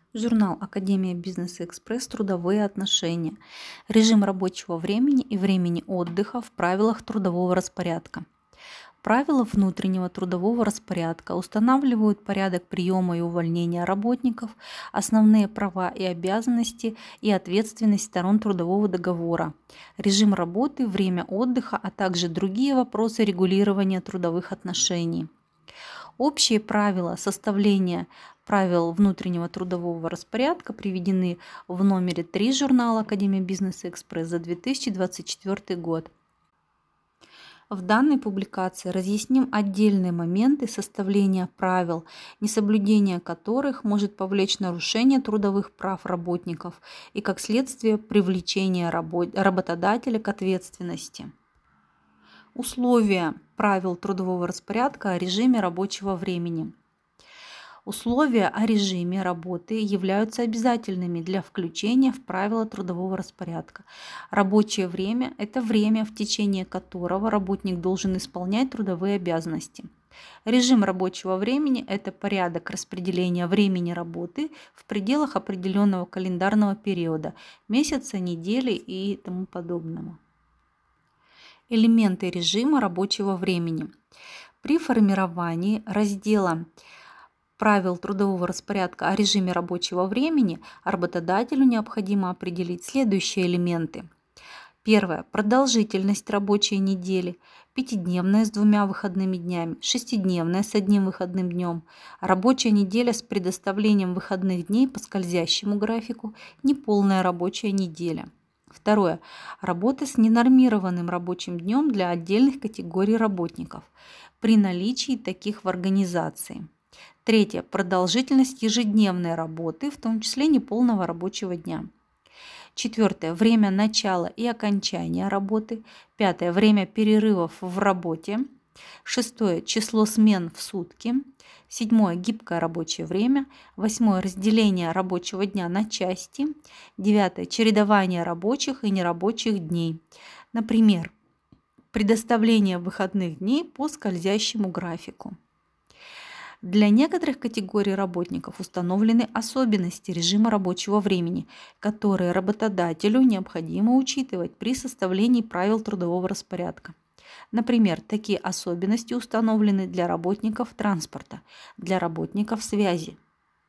Журнал Академия Бизнес Экспресс. Трудовые отношения. Режим рабочего времени и времени отдыха в правилах трудового распорядка. Правила внутреннего трудового распорядка устанавливают порядок приема и увольнения работников, основные права и обязанности и ответственность сторон трудового договора, режим работы, время отдыха, а также другие вопросы регулирования трудовых отношений. Общие правила составления правил внутреннего трудового распорядка приведены в номере 3 журнала Академия Бизнес Экспресс за 2024 год. В данной публикации разъясним отдельные моменты составления правил, несоблюдение которых может повлечь нарушение трудовых прав работников и, как следствие, привлечение работодателя к ответственности. Условия правил трудового распорядка о режиме рабочего времени. Условия о режиме работы являются обязательными для включения в правила трудового распорядка. Рабочее время – это время, в течение которого работник должен исполнять трудовые обязанности. Режим рабочего времени – это порядок распределения времени работы в пределах определенного календарного периода, месяца, недели и тому подобного. Элементы режима рабочего времени. При формировании раздела правил трудового распорядка о режиме рабочего времени работодателю необходимо определить следующие элементы. Первое. Продолжительность рабочей недели. 5-дневная с 2 выходными днями, 6-дневная с 1 выходным днем, рабочая неделя с предоставлением выходных дней по скользящему графику, неполная рабочая неделя. Второе. Работа с ненормированным рабочим днем для отдельных категорий работников при наличии таких в организации. Третье. Продолжительность ежедневной работы, в том числе неполного рабочего дня. Четвертое. Время начала и окончания работы. Пятое. Время перерывов в работе. Шестое. Число смен в сутки. Седьмое. Гибкое рабочее время. Восьмое. Разделение рабочего дня на части. Девятое. Чередование рабочих и нерабочих дней. Например, предоставление выходных дней по скользящему графику. Для некоторых категорий работников установлены особенности режима рабочего времени, которые работодателю необходимо учитывать при составлении правил трудового распорядка. Например, такие особенности установлены для работников транспорта, для работников связи.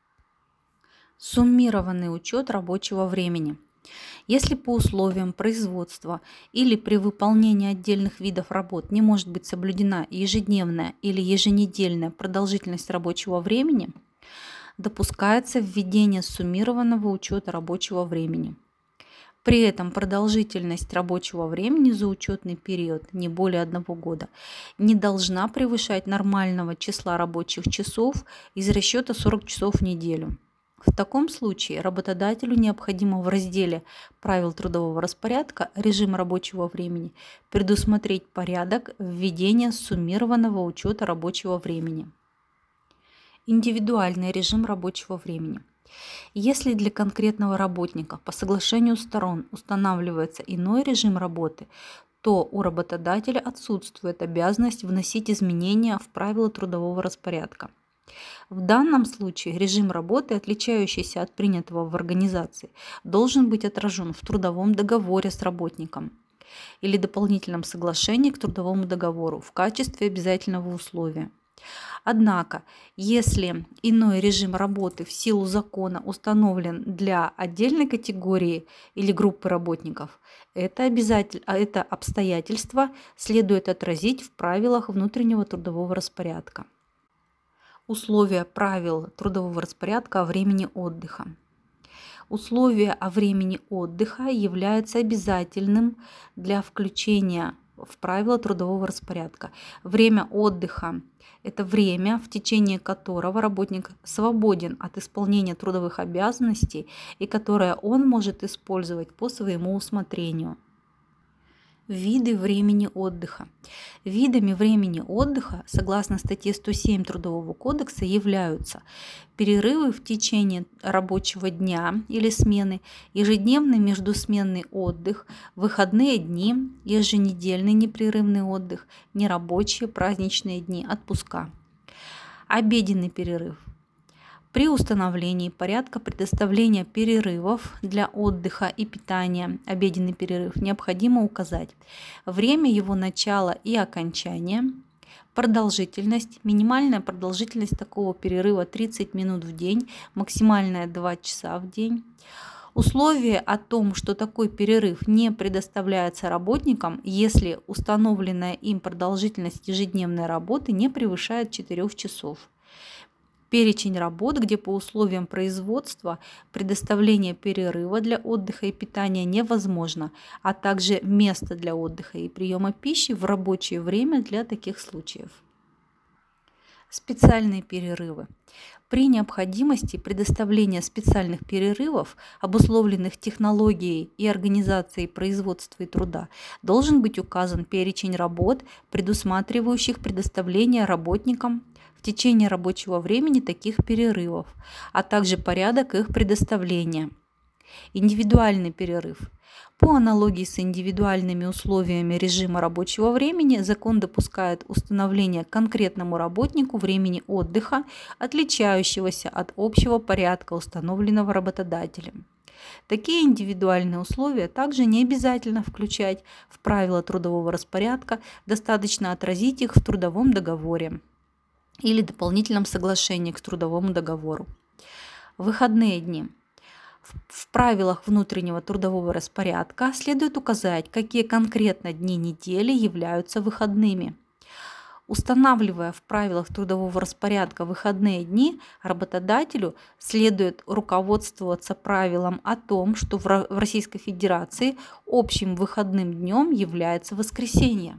Суммированный учет рабочего времени. Если по условиям производства или при выполнении отдельных видов работ не может быть соблюдена ежедневная или еженедельная продолжительность рабочего времени, допускается введение суммированного учета рабочего времени. При этом продолжительность рабочего времени за учетный период не более 1 года не должна превышать нормального числа рабочих часов из расчета 40 часов в неделю. В таком случае работодателю необходимо в разделе правил трудового распорядка «Режим рабочего времени» предусмотреть порядок введения суммированного учета рабочего времени. Индивидуальный режим рабочего времени. Если для конкретного работника по соглашению сторон устанавливается иной режим работы, то у работодателя отсутствует обязанность вносить изменения в правила трудового распорядка. В данном случае режим работы, отличающийся от принятого в организации, должен быть отражен в трудовом договоре с работником или дополнительном соглашении к трудовому договору в качестве обязательного условия. Однако, если иной режим работы в силу закона установлен для отдельной категории или группы работников, это обстоятельство следует отразить в правилах внутреннего трудового распорядка. Условия правил трудового распорядка о времени отдыха. Условие о времени отдыха является обязательным для включения в правила трудового распорядка. Время отдыха – это время, в течение которого работник свободен от исполнения трудовых обязанностей и которое он может использовать по своему усмотрению. Виды времени отдыха. Видами времени отдыха, согласно статье 107 Трудового кодекса, являются перерывы в течение рабочего дня или смены, ежедневный междусменный отдых, выходные дни, еженедельный непрерывный отдых, нерабочие праздничные дни, отпуска. Обеденный перерыв. При установлении порядка предоставления перерывов для отдыха и питания, обеденный перерыв, необходимо указать время его начала и окончания, продолжительность, минимальная продолжительность такого перерыва 30 минут в день, максимальная 2 часа в день. Условие о том, что такой перерыв не предоставляется работникам, если установленная им продолжительность ежедневной работы не превышает 4 часов. Перечень работ, где по условиям производства предоставление перерыва для отдыха и питания невозможно, а также место для отдыха и приема пищи в рабочее время для таких случаев. Специальные перерывы. При необходимости предоставления специальных перерывов, обусловленных технологией и организацией производства и труда, должен быть указан перечень работ, предусматривающих предоставление работникам в течение рабочего времени таких перерывов, а также порядок их предоставления. Индивидуальный перерыв. По аналогии с индивидуальными условиями режима рабочего времени, закон допускает установление конкретному работнику времени отдыха, отличающегося от общего порядка, установленного работодателем. Такие индивидуальные условия также не обязательно включать в правила трудового распорядка, достаточно отразить их в трудовом договоре или дополнительном соглашении к трудовому договору. Выходные дни. В правилах внутреннего трудового распорядка следует указать, какие конкретно дни недели являются выходными. Устанавливая в правилах трудового распорядка выходные дни, работодателю следует руководствоваться правилом о том, что в Российской Федерации общим выходным днем является воскресенье.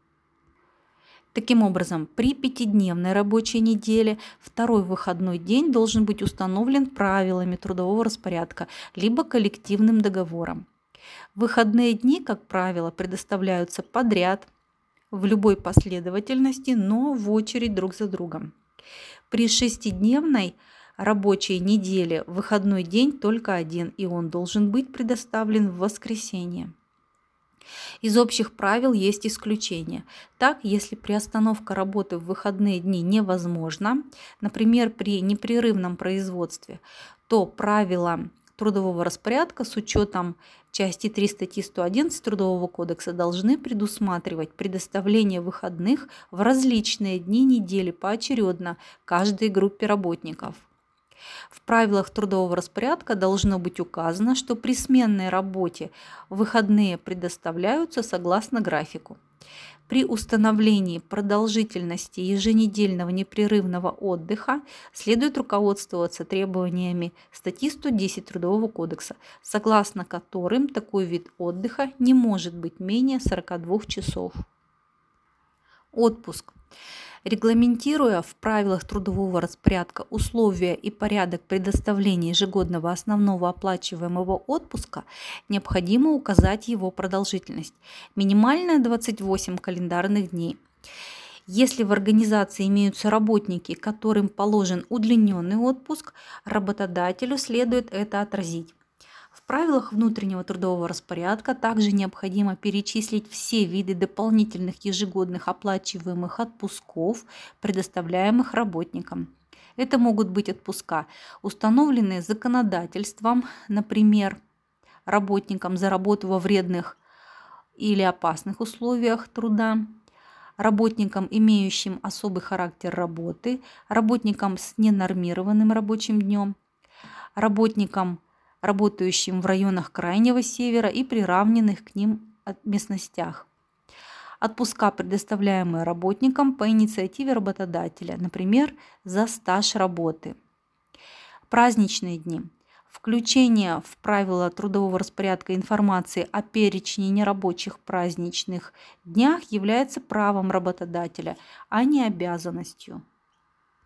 Таким образом, при 5-дневной рабочей неделе второй выходной день должен быть установлен правилами трудового распорядка либо коллективным договором. Выходные дни, как правило, предоставляются подряд в любой последовательности, но в очередь друг за другом. При 6-дневной рабочей неделе выходной день только один, и он должен быть предоставлен в воскресенье. Из общих правил есть исключения. Так, если приостановка работы в выходные дни невозможна, например, при непрерывном производстве, то правила трудового распорядка с учетом части 3 статьи 111 Трудового кодекса должны предусматривать предоставление выходных в различные дни недели поочередно каждой группе работников. В правилах трудового распорядка должно быть указано, что при сменной работе выходные предоставляются согласно графику. При установлении продолжительности еженедельного непрерывного отдыха следует руководствоваться требованиями статьи 110 Трудового кодекса, согласно которым такой вид отдыха не может быть менее 42 часов. Отпуск. Регламентируя в правилах трудового распорядка условия и порядок предоставления ежегодного основного оплачиваемого отпуска, необходимо указать его продолжительность. Минимальная 28 календарных дней. Если в организации имеются работники, которым положен удлиненный отпуск, работодателю следует это отразить. В правилах внутреннего трудового распорядка также необходимо перечислить все виды дополнительных ежегодных оплачиваемых отпусков, предоставляемых работникам. Это могут быть отпуска, установленные законодательством, например, работникам за работу во вредных или опасных условиях труда, работникам, имеющим особый характер работы, работникам с ненормированным рабочим днем, работникам, работающим в районах Крайнего Севера и приравненных к ним местностях. Отпуска, предоставляемые работникам по инициативе работодателя, например, за стаж работы. Праздничные дни. Включение в правила трудового распорядка информации о перечне нерабочих праздничных днях является правом работодателя, а не обязанностью.